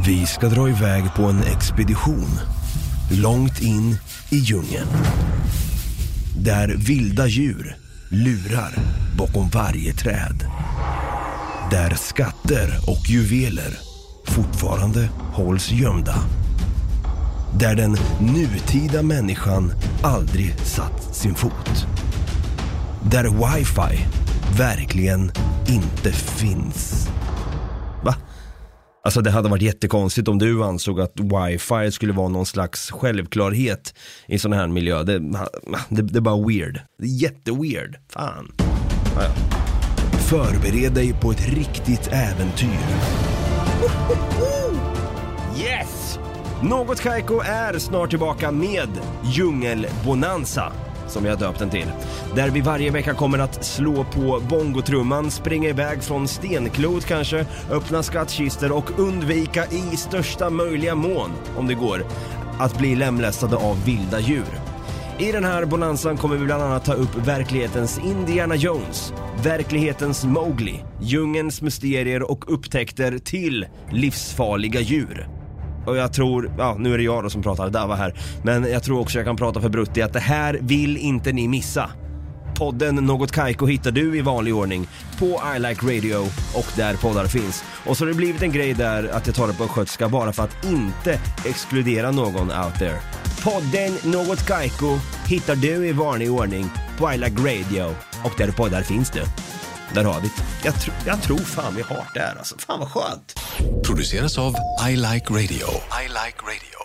Vi ska dra iväg på en expedition långt in i djungeln, där vilda djur lurar bakom varje träd, där skatter och juveler fortfarande hålls gömda, där den nutida människan aldrig satt sin fot, där wifi verkligen inte finns. Va? Alltså det hade varit jättekonstigt om du ansåg att wifi skulle vara någon slags självklarhet i sån här miljö. Det är bara weird. Det är jätteweird. Fan. Ja. Förbered dig på ett riktigt äventyr. Yes! Något Kaiko är snart tillbaka med Djungelbonanza, som jag har döpt den till. Där vi varje vecka kommer att slå på bongotrumman, springa iväg från stenklot kanske, öppna skattkister och undvika i största möjliga mån, om det går, att bli lemlästade av vilda djur. I den här bonanzan kommer vi bland annat ta upp verklighetens Indiana Jones, verklighetens Mowgli, djungelns mysterier och upptäckter till livsfarliga djur. Och jag tror, nu är det jag då som pratar, Dava här, men jag tror också jag kan prata för Brutti att det här vill inte ni missa. Podden Något Kaiko hittar du i vanlig ordning på I Like Radio och där poddar finns. Och så har det blivit en grej där att jag tar det på skötska bara för att inte exkludera någon out there. Podden Något Kaiko hittar du i vanlig ordning på I Like Radio och där poddar finns det. Där har vi. Jag tror fan vi har det här alltså. Fan vad skönt. Produceras av I Like Radio. I Like Radio.